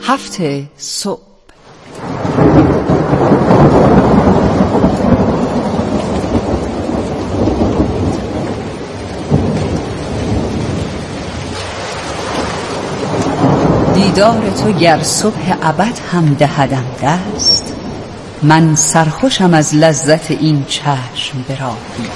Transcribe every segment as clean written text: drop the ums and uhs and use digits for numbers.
7 صبح. دیدار تو گر صبح ابد هم دهدم دست، من سرخوشم از لذت این چشم براهی.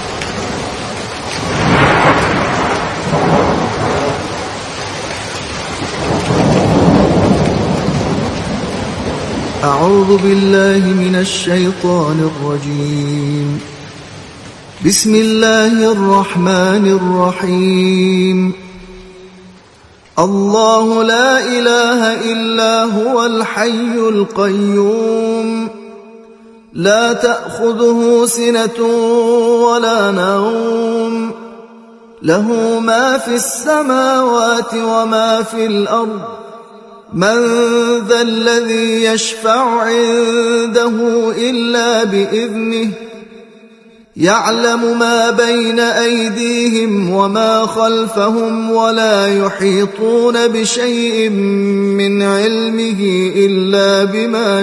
أعوذ بالله من الشيطان الرجيم. بسم الله الرحمن الرحيم. الله لا إله إلا هو الحي القيوم، لا تأخذه سنة ولا نوم، له ما في السماوات وما في الأرض، من ذا الذي يشفع عنده إلا بإذنه، يعلم ما بين أيديهم وما خلفهم، ولا يحيطون بشيء من علمه إلا بما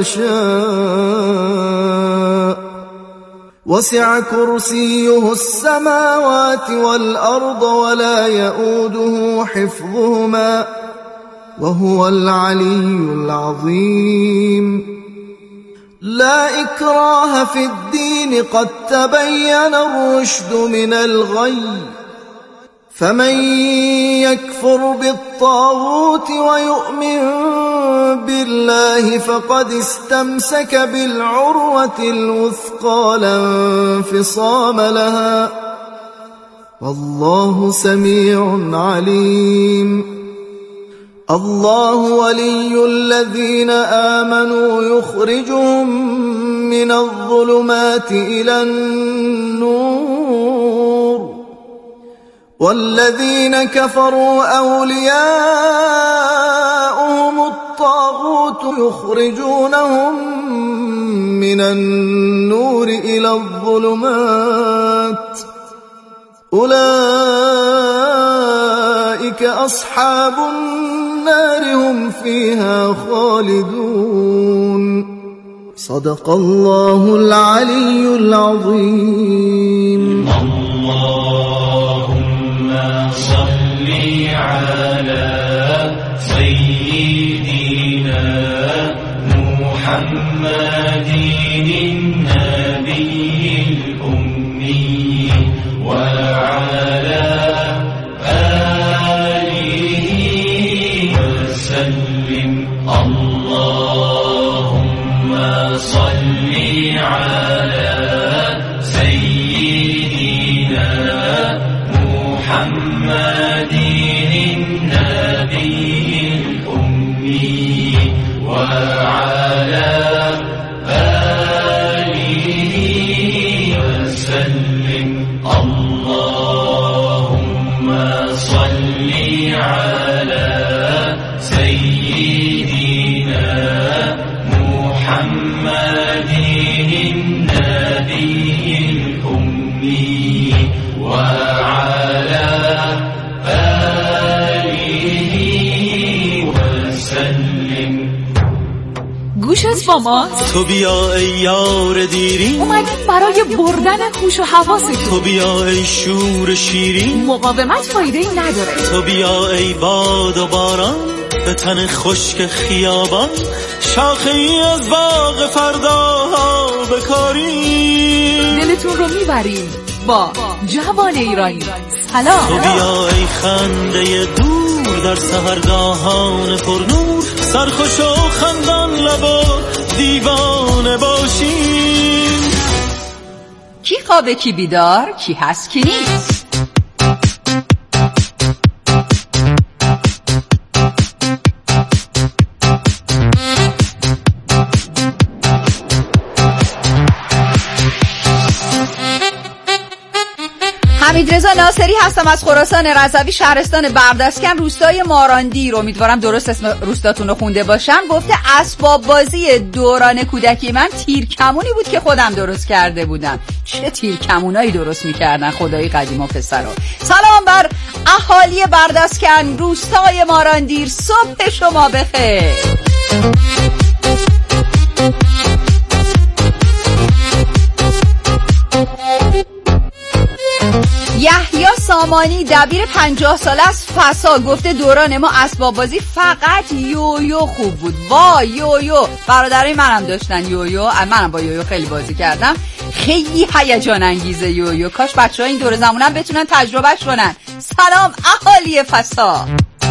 شاء، وسع كرسيه السماوات والأرض ولا يؤوده حفظهما، وهو العلي العظيم. لا إكراه في الدين، قد تبين الرشد من الغي، فمن يكفر بالطاغوت ويؤمن بالله فقد استمسك بالعروة الوثقى لا انفصام لها، والله سميع عليم. الله ولي الذين آمنوا يخرجهم من الظلمات إلى النور، والذين كفروا أولياؤهم الطاغوت يخرجونهم من النور إلى الظلمات، أولئك أصحاب النار هم فيها خالدون. صدق الله العلي العظيم. اللهم صل على سيدنا محمد النبي الأمي وعلى اللهم صل على سيدنا محمد النبي الأمي وعلى آله وسلم. اللهم صل على سيدنا محمد النبي الأمي وعلى آله وسلم. گوشت با ماست؟ تو بیا ای یار دیرین، اومدیم برای بردن هوش و حواست. تو بیا ای شور شیرین، مقاومت فایده‌ای نداره. تو بیا ای باد و باران، به تن خشک خیابان، شاخه ای از باغ فرداها بکاریم، دلتون رو میبریم با جوان ایرانی. سلام. تو بیا ای خنده دور در سحرگاهان پرنور، سرخوش و خندان لب و دیوانه باشیم. کی خوابه کی بیدار، کی هست کی نیست. حمیدرضا ناصری هستم از خراسان رضوی، شهرستان بردسکن، روستای ماراندیر. امیدوارم درست اسم روستاتون رو خونده باشم. گفته اسباب بازی دوران کودکی من تیرکمونی بود که خودم درست کرده بودم. چه تیرکمونایی درست میکردن خدای قدیما پسرا. سلام بر اهالی بردسکن، روستای ماراندیر، صبح شما بخیر. یحیی سامانی دبیر 50 ساله از فسا گفته دوران ما اسباب بازی فقط یویو خوب بود. وای یویو، برادرای منم داشتن یویو، منم با یویو خیلی بازی کردم. خیلی هیجان انگیزه یویو. کاش بچه‌ها این دور زمونم بتونن تجربهش کنن. سلام اهالی فسا.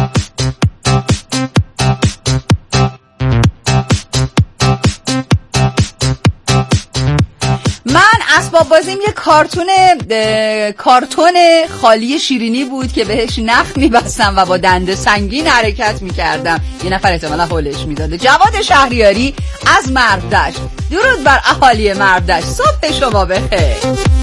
من اسباب بازیم یه کارتون خالی شیرینی بود که بهش نخ می‌بستم و با دنده سنگین حرکت می‌کردم. یه نفر احتمالا هولش میداده. جواد شهریاری از مربدشت. درود بر اهالی مربدشت، صبح شما بخیر.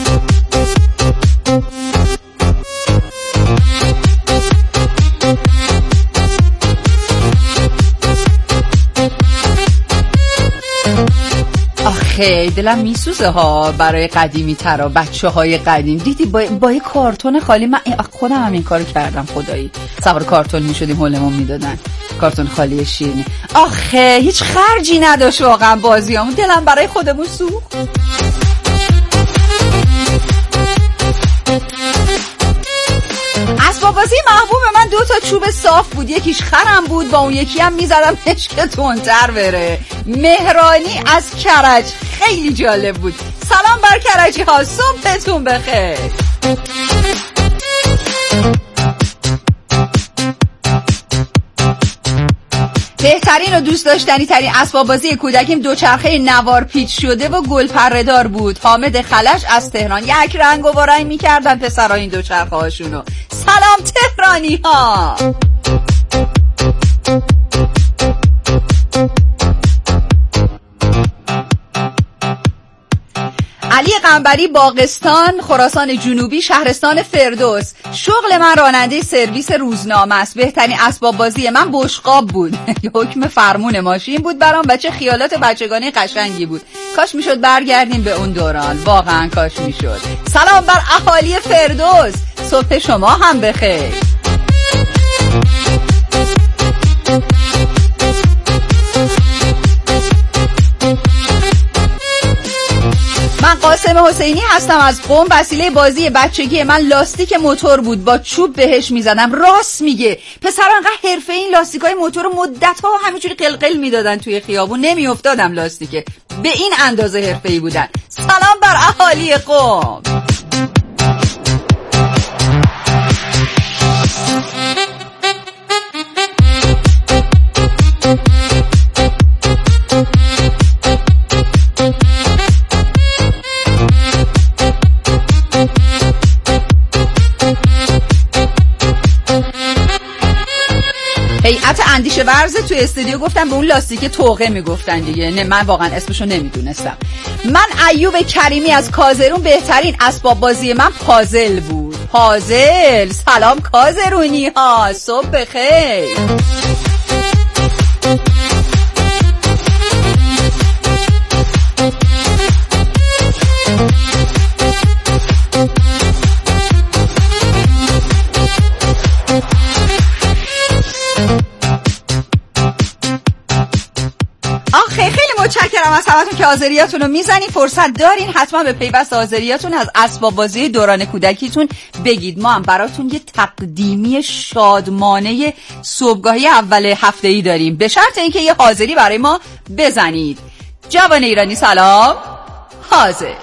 آخه دلم میسوزه ها برای قدیمی ترا، بچه های قدیم. دیدی با یه کارتون خالی، من خودم هم این کارو کردم خدایی. سوار کارتون میشدیم هولمون میدادن، کارتون خالی شیرینی. آخه هیچ خرجی نداشت واقعا بازیامون. دلم برای خودمون سوخت. اسباب بازی محبوب من 2 تا چوب صاف بود، یکیش خرم بود، با اون یکی هم میزدمش که تندتر بره. مهرانی از کرج، خیلی جالب بود. سلام بر کرجی ها، صبحتون بخیر. بهترین و دوست داشتنی ترین اسباب بازی کودکیم دوچرخه نوار پیچ شده و گل پره‌دار بود. حامد خلش از تهران. یک رنگ و رنگ می‌کردن پسرها این دوچرخه هاشونو. سلام تهرانی ها. علی قنبری باغستان، خراسان جنوبی، شهرستان فردوس. شغل من راننده سرویس روزنامه است. بهترین اسباب بازی من بشقاب بود. حکم فرمون ماشین بود برام و چه خیالات بچگانه قشنگی بود. کاش میشد برگردیم به اون دوران، واقعا کاش میشد. سلام بر اهالی فردوس، صبح شما هم بخیر. من قاسم حسینی هستم از قم. وسیله بازی بچگی من لاستیک موتور بود، با چوب بهش میزدم. راست میگه پسرا، انقدر حرفه‌ای این لاستیکای موتور مدت‌ها همینجوری قلقل میدادن توی خیابون، نمیافتادم لاستیکه. به این اندازه حرفه‌ای بودن. سلام بر اهالی قم. هیئت اندیشه ورزه توی استودیو گفتن به اون لاستیک توقه میگفتن دیگه. نه من واقعا اسمشو نمیدونستم. من ایوب کریمی از کازرون. بهترین اسباب بازی من پازل بود. پازل. سلام کازرونی ها، صبح بخیر. متشکرم از همتون که حاضریاتون رو میزنید. فرصت دارین حتما به پیوست حاضریاتون از اسباب بازی دوران کودکیتون بگید. ما هم براتون یه تقدیمی شادمانه صبحگاهی اول هفته‌ای داریم، به شرط اینکه یه حاضری برای ما بزنید. جوان ایرانی سلام. حاضر.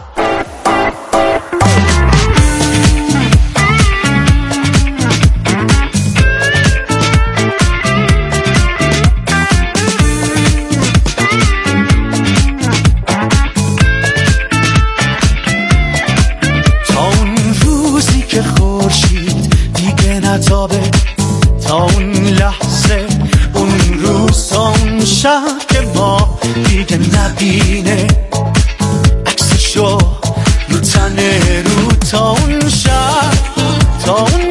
تا اون لحظه، اون روز، تا اون شب که ما دیگه نبینه عکسشو رو تن رو، تا اون شب، تا اون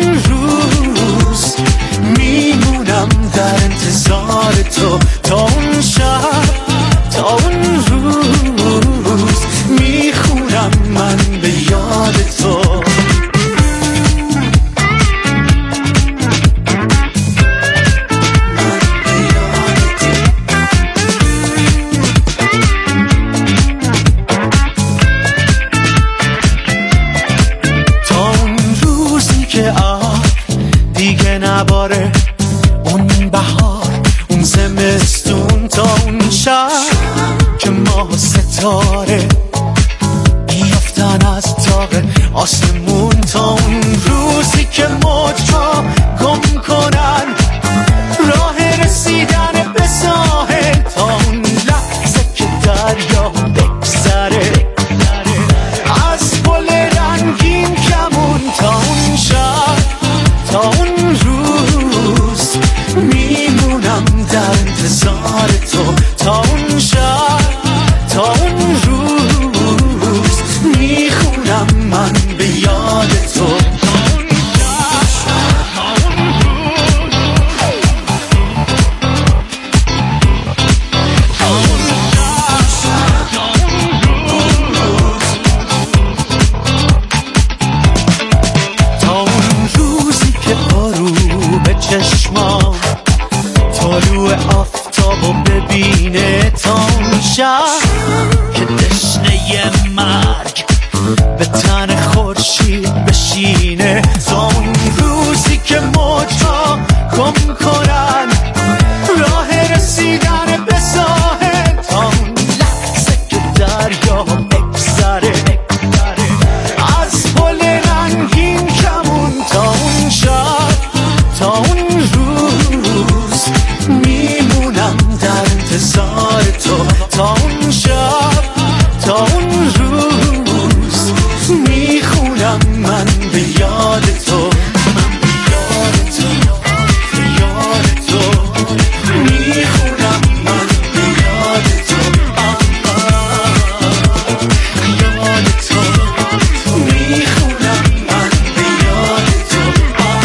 دیگه نباره. اون بهار، اون زمستون، تا اون شب که ماه و ستاره بیافتن از طاق آسمون، تا اون روزی که موجا گم کنن راه رسیدن به ساحل، تا اون لحظه که دریا بگذره از پل رنگین کمون، تا اون شب، تا اون روز میمونم در انتظار تو، تا اون شب، تا اون روز میخونم من به یاد تو. چشمام طلوع آفتابو ببینه، تا اون شب که تشنه مرگ به تن خورشید بشینه، تا اون روزی که موجا گم کنن راه رسیدن به ساحل، تا اون لحظه که دریا بگذره از پل رنگین کمون، تا اون شب، تا اون روز میمونم در انتظار تو، تا اون شب، تا اون روز میخونم من به یاد تو، من به یاد تو، به یاد تو میخونم من به یاد تو، یاد تو میخونم من به یاد تو.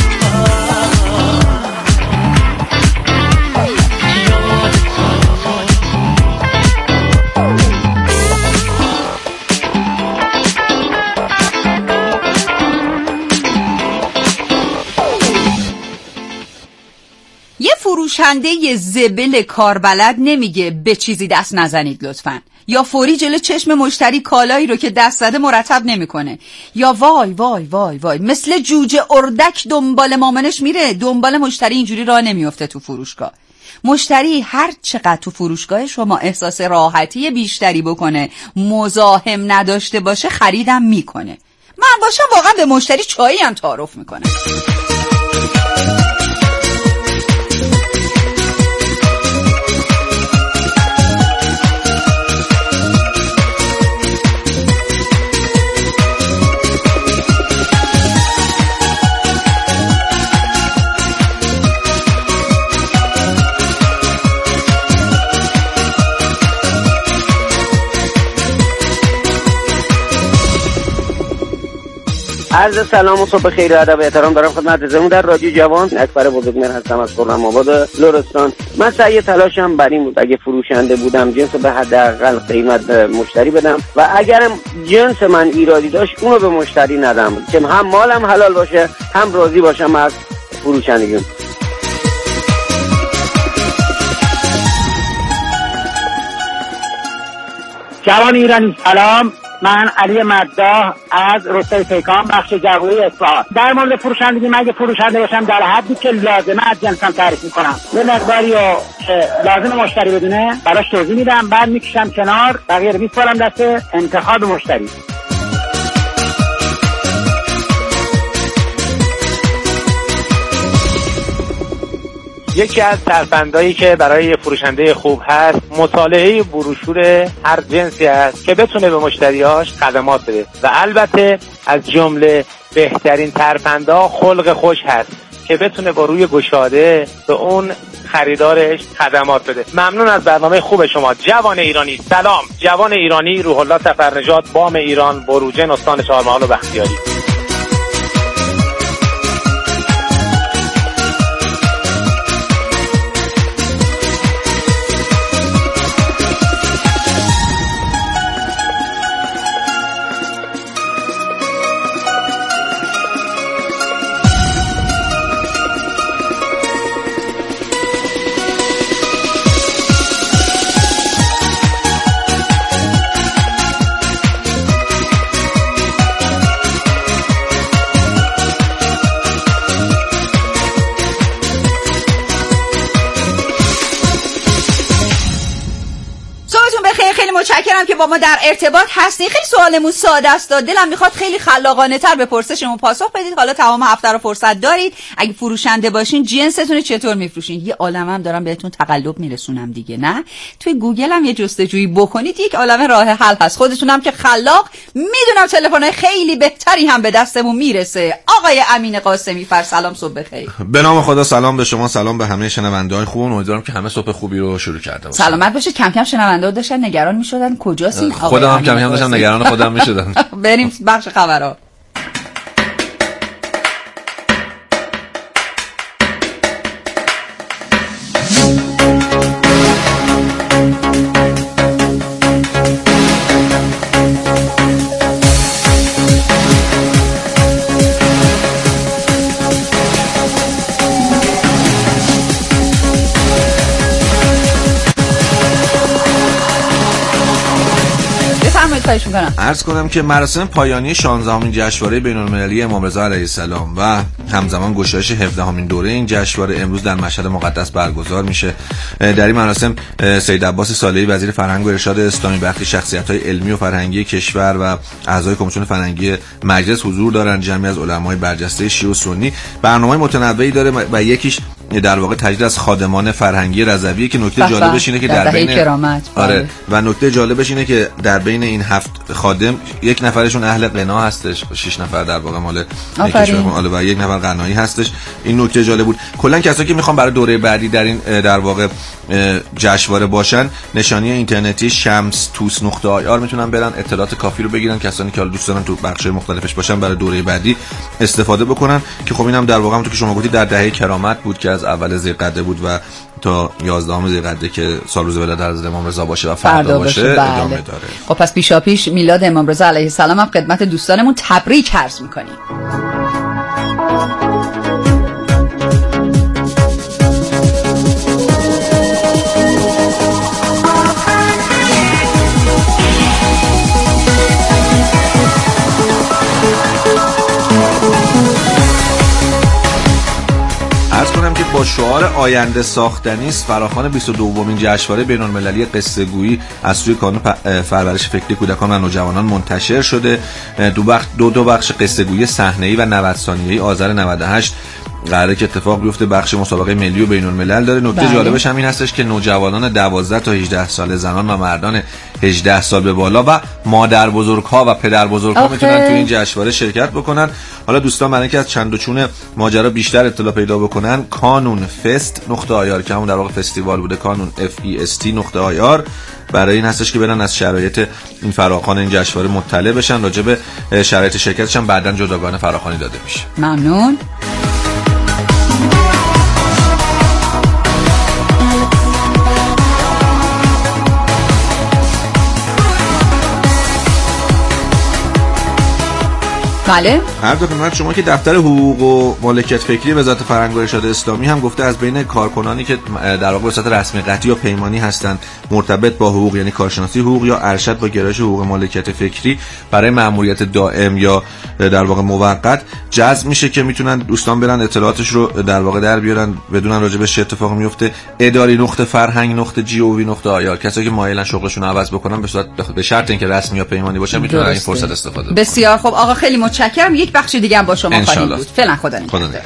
فروشنده زبل کاربلد نمیگه به چیزی دست نزنید لطفاً، یا فوری جلو چشم مشتری کالایی رو که دست زده مرتب نمیکنه، یا وای وای وای وای مثل جوجه اردک دنبال مامانش میره، دنبال مشتری اینجوری راه نمیفته تو فروشگاه. مشتری هر چقدر تو فروشگاه شما احساس راحتی بیشتری بکنه، مزاحم نداشته باشه، خریدم میکنه. من باشم واقعا به مشتری چایی هم تعارف میکنه. عرض سلام و صبح خیر و ادب و احترام دارم خدمت رضامون در رادیو جوان. اکبر بزرگمهر هستم از خرم‌آباد لرستان. من سعی تلاشم بر این بود اگه فروشنده بودم جنس به حداقل قیمت مشتری بدم و اگرم جنس من ایرادی داشت اونو به مشتری ندم که هم مالم حلال باشه هم راضی باشم از فروشندگیم. جوان ایرانی سلام، من علی مداح از روستای پیکان بخش جووی اصفهان. در مورد فروشندگی من اگه فروشنده باشم در حدی که لازمه از جنسم تعریف میکنم، یه مقداری رو لازم مشتری بدونه براش توضیح میدم، بعد میکشم کنار، بقیه رو میسپارم دست انتخاب مشتری. یکی از ترفندایی که برای فروشنده خوب هست مطالعه بروشور هر جنسی است که بتونه به مشتریاش خدمات بده و البته از جمله بهترین ترفندا خلق خوش هست که بتونه با روی گشاده به اون خریدارش خدمات بده. ممنون از برنامه خوب شما جوان ایرانی. سلام، جوان ایرانی، روح الله سفرنژاد، بام ایران، بروجن، استان چهارمحال و بختیاری. متشکرم که با ما در ارتباط هستین. خیلی سوالمون ساده است، دلم میخواد خیلی خلاقانه تر به پرسشمون پاسخ بدید. حالا تمام هفته رو فرصت دارید. اگه فروشنده باشین جنستون چطور میفروشین؟ یه عالمم دارم بهتون تقلب میرسونم دیگه، نه؟ توی گوگل هم یه جستجویی بکنید، یک عالمه راه حل هست. خودتونم که خلاق میدونم تلفن‌های خیلی بهتری هم به دستمون میرسه. آقای امین قاسمی فر، سلام، صبح بخیر. به نام خدا، سلام به شما، سلام به همه شنونده‌های خوب. امیدوارم که همه صبح خوبی رو شروع کرده باشن. سلامت باشید. کم کم شنونده‌ها داشتن نگران میشدن کجاست این آقای خودم هم کم کم داشتم نگران خودم میشدم. بریم بخش خبرها. عرض کنم که مراسم پایانی 16مین جشنواره بین‌المللی امام رضا علیه السلام و همزمان گشایش 17مین دوره این جشنواره امروز در مشهد مقدس برگزار میشه. در این مراسم سید عباس صالحی وزیر فرهنگ و ارشاد اسلامی، برخی شخصیت‌های علمی و فرهنگی کشور و اعضای کمیسیون فرهنگی مجلس حضور دارن. جمعی از علمای برجسته شیعه و سنی. برنامه متنوعی داره و یکیش در واقع تجدید از خادمان فرهنگی رضوی که نکته جالبش اینه که در بین آره و نکته جالبش اینه که در بین این 7 خادم یک نفرشون اهل غنا هستش، 6 نفر در واقع مال کشور و یک نفر غنایی هستش. این نکته جالب بود. کلا کسایی که میخوان برای دوره بعدی در این در واقع جشنواره باشن، نشانی اینترنتی shamstoos.ir میتونن برن اطلاعات کافی رو بگیرن. کسانی که حالا دوست دارن تو بخش‌های مختلفش باشن برای دوره بعدی استفاده بکنن که خب اینم در واقع همونطور که شما گفتید در دهه کرامت بود که از اول ذی‌قعده بود و تا 11 ذی‌قعده که سال روز ولادت از امام رضا باشه و فردا باشه ادامه داره. خب پس پیشاپیش میلاد امام رضا علیه السلام هم خدمت دوستانمون تبریک عرض می‌کنیم. عرض کنم که با شعار آینده ساختنی است فراخوان 22مین جشنواره بین‌المللی قصه گویی از سوی کانون پرورش فکری کودکان و نوجوانان منتشر شده. دو بخش قصه گویی صحنه‌ای و 90 ثانیه‌ای آذر 98 قراره که اتفاق بیفته. بخش مسابقه ملی و بین‌الملل داره. نکته جالبش هم این هستش که نوجوانان 12 تا 18 ساله، زنان و مردان 18 سال به بالا و مادر بزرگ‌ها و پدر بزرگ‌ها میتونن تو این جشنواره شرکت بکنن. حالا دوستان برای اینکه از چند و چون ماجرا بیشتر اطلاع پیدا بکنن، kanunfest.ir که همون در واقع فستیوال بوده، kanunfest.ir برای این هستش که برن از شرایط این فراخوان این جشنواره مطلع بشن. راجع به شرایط شرکتش هم بعداً جداگانه فراخوانی داده میشه. ممنون. بله. هر دو خدمت شما که دفتر حقوق و مالکیت فکری وزارت فرهنگ و ارشاد اسلامی هم گفته از بین کارکنانی که در واقع به صورت رسمی قطعی یا پیمانی هستند مرتبط با حقوق، یعنی کارشناسی حقوق یا ارشد با گرایش حقوق مالکیت فکری، برای مأموریت دائم یا در واقع موقت جذب میشه که میتونن دوستان برن اطلاعاتش رو در واقع در بیارن، بدونن راجع به چه اتفاقی میفته. اداری.فرهنگ.gov.ir. کسایی که مایلن شغلشون رو عوض بکنن به شرط اینکه رسمی یا پیمانی باشن میتونن از این فرصت استفاده کنن. بسیار خب آقا، خیلی متشکرم. یک بخش دیگه هم با شما خواهیم بود. فعلا خدا نگهدار.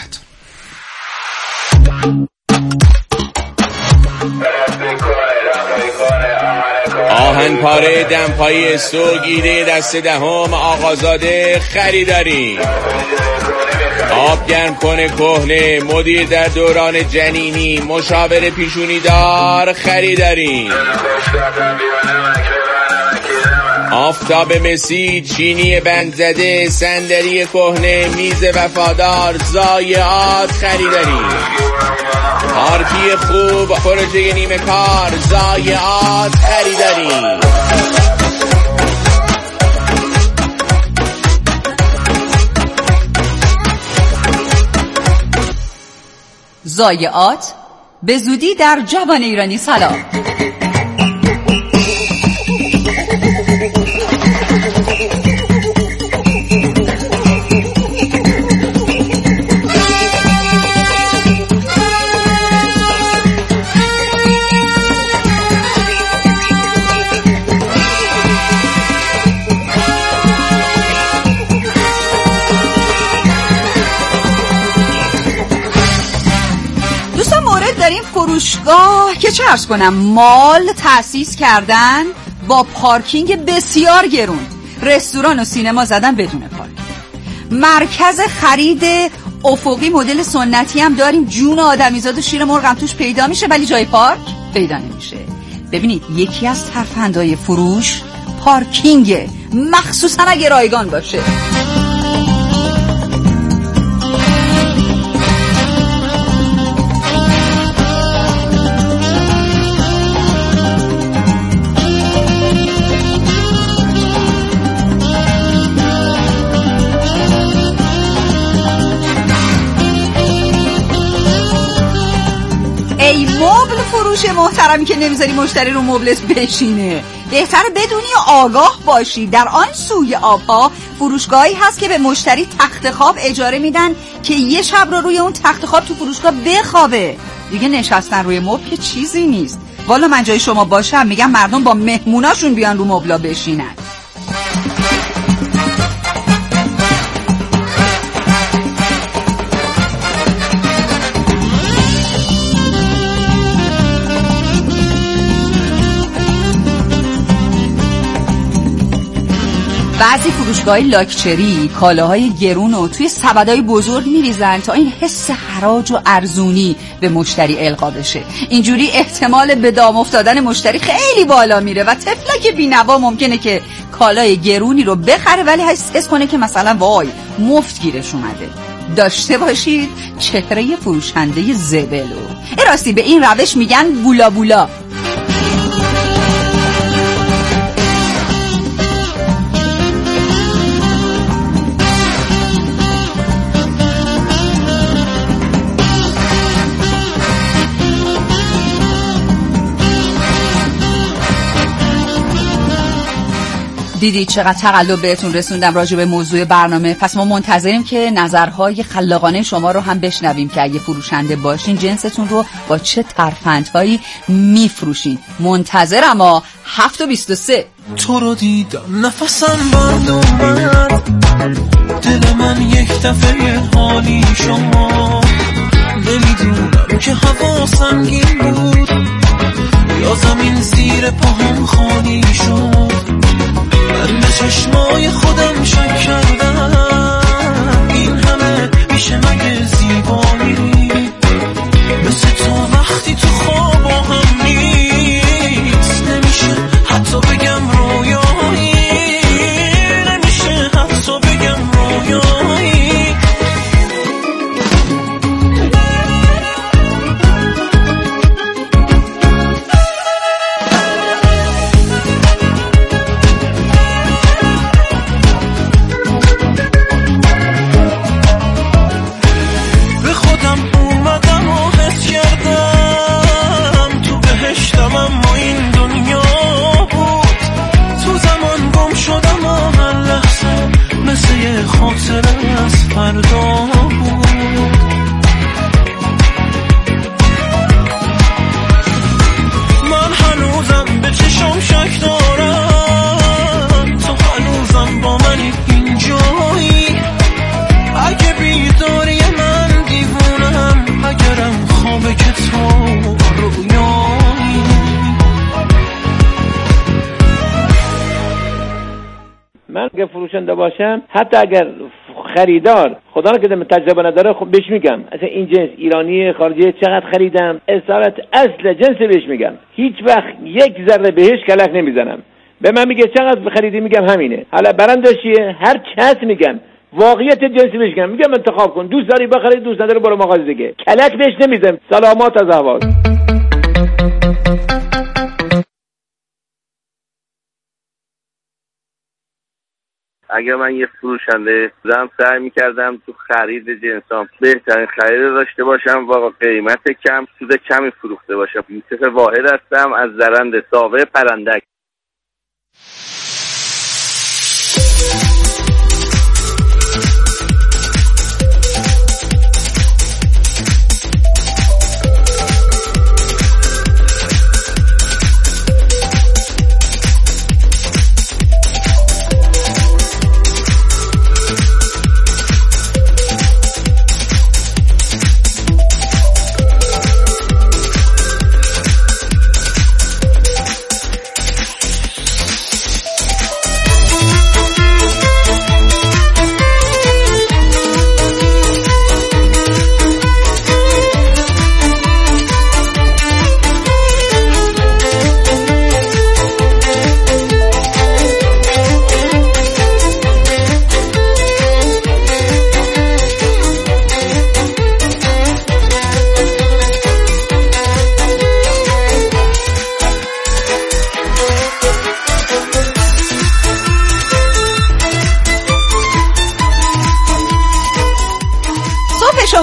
آهنپاره دمپایی سوگیده دست دهم آقازاده خریداری. آب گرم کنه کهنه مدیر در دوران جنینی مشاور پیشونی دار خریداری. آفتاب مسی چینی بند زده صندلی کهنه میز وفادار ضایعات خریداری. پارتی خوب پروژه نیمه کار ضایعات خریداری. ضایعات به زودی در جوان ایرانی. سلام. داریم فروشگاه که چه عرض کنم مال تأسیس کردن با پارکینگ بسیار گرون، رستوران و سینما زدن بدون پارکینگ. مرکز خرید افقی مدل سنتی هم داریم، جون آدمیزاد و شیر مرغ هم توش پیدا میشه ولی جای پارک پیدا نمیشه. ببینید یکی از ترفندهای فروش پارکینگه، مخصوصا اگه رایگان باشه. ای مبل فروش محترمی که نمیذاری مشتری رو مبلت بشینه، بهتره بدونی و آگاه باشی. در آن سوی آبها فروشگاهی هست که به مشتری تخت خواب اجاره میدن که یه شب رو روی اون تخت خواب تو فروشگاه بخوابه. دیگه نشستن روی مبل که چیزی نیست. والا من جای شما باشم میگم مردم با مهموناشون بیان رو مبلا بشینن. بعضی فروشگاه‌های لاکچری کالاهای گرون رو توی سبدهای بزرگ میریزن تا این حس حراج و ارزونی به مشتری القا بشه. اینجوری احتمال به دام افتادن مشتری خیلی بالا میره و طفلک بی‌نوا ممکنه که کالای گرونی رو بخره ولی حس کنه که مثلا وای مفت گیرش اومده. داشته باشید چهره فروشنده زبلو. راستی به این روش میگن بولا بولا. دیدی چقدر تقلب بهتون رسوندم راجع به موضوع برنامه. پس ما منتظریم که نظرهای خلاقانه شما رو هم بشنویم که اگه فروشنده باشین جنستون رو با چه ترفندهایی میفروشین. منتظرم. 7:23 تو رو دیدم نفسم بند اومد، دل من یک دفعه حالی شما، نمیدونم که هوا سنگین بود یا زمین زیر پاهم خالی شد. من به چشمای خودم شک کردم این همه میشه مگه زیبایی، مثل تو وقتی تو خواب هم نیست، نمیشه حتی بگم رویایی، نمیشه حتی بگم رویایی. من هنوزم به چشم شک دارم، تو هنوزم با منی اینجایی، اگه بیداری من دیوونم، اگرم خوابه که تو رویایی. من اگه فروشنده باشم حتی اگر خریدار خدا نکنه تجربه نداره خب بهش میگم اصلا این جنس ایرانی خارجی چقدر خریدم، اصالت اصل جنس بهش میگم، هیچ وقت یک ذره بهش کلک نمیزنم. به من میگه چقدر خریدی میگم همینه. حالا برندش چیه هر چی هست میگم، واقعیت جنسی بهش میگم انتخاب کن، دوست داری بخری دوست نداری برو مغازه دیگه، کلک بهش نمیزنم. سلامات از احوال. اگر من یه فروشنده بودم سعی میکردم تو خرید جنسام بهترین خرید داشته باشم و قیمت کم سود کمی فروخته باشم. یوسف واحد هستم از زرند ساوه پرندک.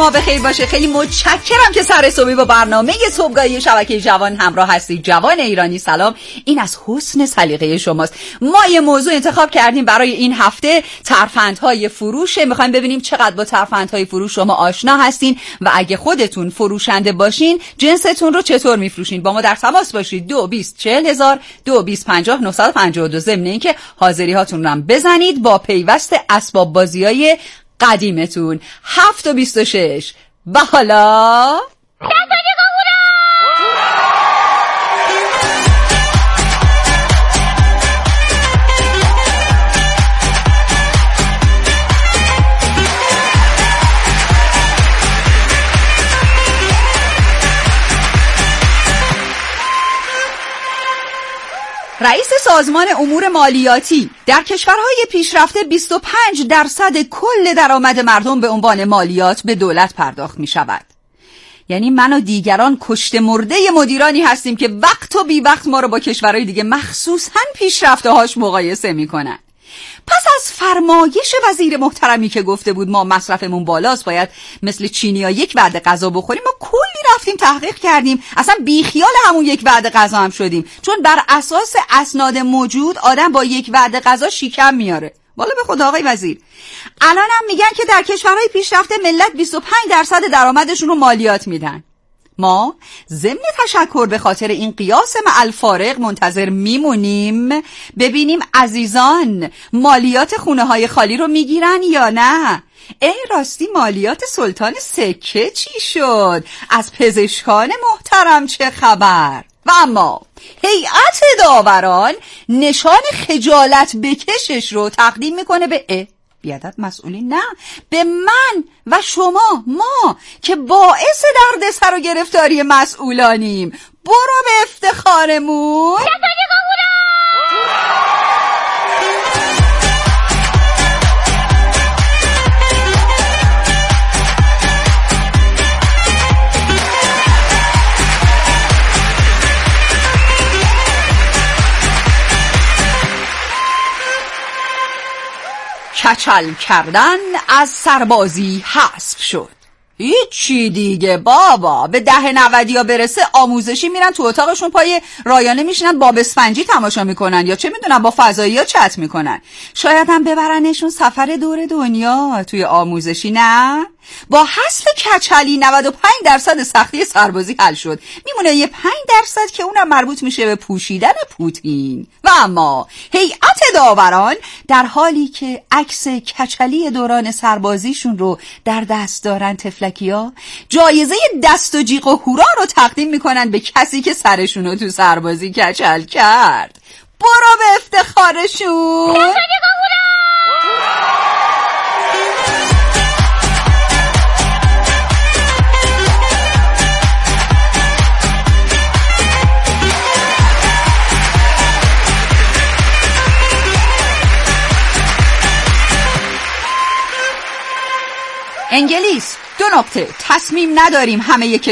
شما بخیر باشه. خیلی متشکرم که سر صبحی با برنامه صبحگاهی شبکه جوان همراه هستید. جوان ایرانی سلام. این از حسن سلیقه شماست. ما یه موضوع انتخاب کردیم برای این هفته، ترفندهای فروش. میخوایم ببینیم چقدر با ترفندهای فروش شما آشنا هستین و اگه خودتون فروشنده باشین جنستون رو چطور میفروشین. با ما در تماس باشید. 2204000 22050 ضمن اینکه حاضری هاتون رو هم بزنید با پیوست اسباب بازیای قدیمتون. 7:26 و حالا رئیس سازمان امور مالیاتی در کشورهای پیشرفته 25% کل درآمد مردم به عنوان مالیات به دولت پرداخت می شود. یعنی من و دیگران کشته مرده مدیرانی هستیم که وقت و بی وقت ما رو با کشورهای دیگه مخصوصاً پیشرفته هاش مقایسه می کنن. پس از فرمایش وزیر محترمی که گفته بود ما مصرفمون بالاست، باید مثل چینی‌ها یک وعده غذا بخوریم، ما کلی رفتیم تحقیق کردیم، اصلا بیخیال همون یک وعده غذا هم شدیم، چون بر اساس اسناد موجود آدم با یک وعده غذا شکم میاره. والا به خدا آقای وزیر، الان هم میگن که در کشورهای پیشرفته ملت 25% درآمدشون رو مالیات میدن. ما ضمن تشکر به خاطر این قیاس مع الفارق منتظر میمونیم ببینیم عزیزان مالیات خونه های خالی رو میگیرن یا نه. ای راستی مالیات سلطان سکه چی شد؟ از پزشکان محترم چه خبر؟ و اما هیئت داوران نشان خجالت بکشش رو تقدیم میکنه به بیادت مسئولین، نه، به من و شما، ما که باعث دردسر و گرفتاری مسئولانیم. برو به افتخارمون. کچل کردن از سربازی حذف شد. هیچی دیگه بابا، به 10-90 برسه آموزشی میرن تو اتاقشون پای رایانه میشینن باب اسفنجی تماشا میکنن یا چه میدونم با فضایی ها چت میکنن. شاید هم ببرنشون سفر دور دنیا توی آموزشی. نه، با حذف کچلی 95% سختی سربازی حل شد. میمونه یه 5% که اونم مربوط میشه به پوشیدن پوتین. و اما هیئت داوران در حالی که عکس کچلی دوران سربازیشون رو در دست دارن تفلکیا، جایزه دست و جیغ و هورا رو تقدیم میکنن به کسی که سرشون رو تو سربازی کچل کرد. برو به افتخارشون. انگلیس 2 تصمیم نداریم همه